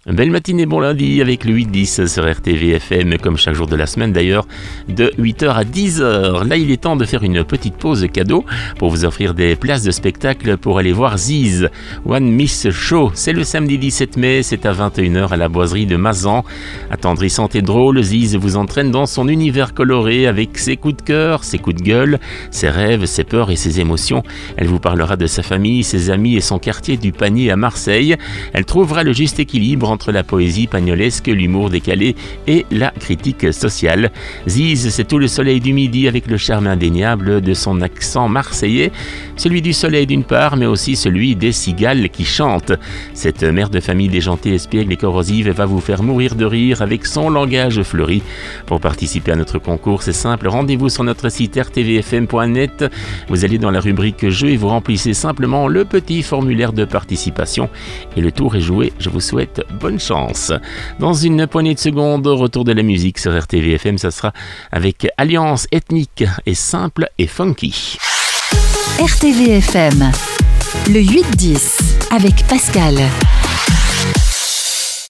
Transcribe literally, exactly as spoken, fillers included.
Belle matinée, bon lundi avec le huit dix sur R T V F M, comme chaque jour de la semaine d'ailleurs, de huit heures à dix heures. Là, il est temps de faire une petite pause cadeau pour vous offrir des places de spectacle pour aller voir Ziz One Miss Show. C'est le samedi dix-sept mai, c'est à vingt et une heures à la boiserie de Mazan. Attendrissante et drôle, Ziz vous entraîne dans son univers coloré avec ses coups de cœur, ses coups de gueule, ses rêves, ses peurs et ses émotions. Elle vous parlera de sa famille, ses amis et son quartier du Panier à Marseille. Elle trouvera le juste équilibre entre la poésie pagnolesque, l'humour décalé et la critique sociale. Ziz, c'est tout le soleil du midi avec le charme indéniable de son accent marseillais, celui du soleil d'une part, mais aussi celui des cigales qui chantent. Cette mère de famille déjantée, espiègle et corrosive va vous faire mourir de rire avec son langage fleuri. Pour participer à notre concours, c'est simple, rendez-vous sur notre site r t v f m point net. Vous allez dans la rubrique jeux et vous remplissez simplement le petit formulaire de participation et le tour est joué. Je vous souhaite bonne chance. Dans une poignée de secondes, retour de la musique sur R T V F M, ça sera avec Alliance ethnique et simple et funky. R T V F M, le huit dix avec Pascal.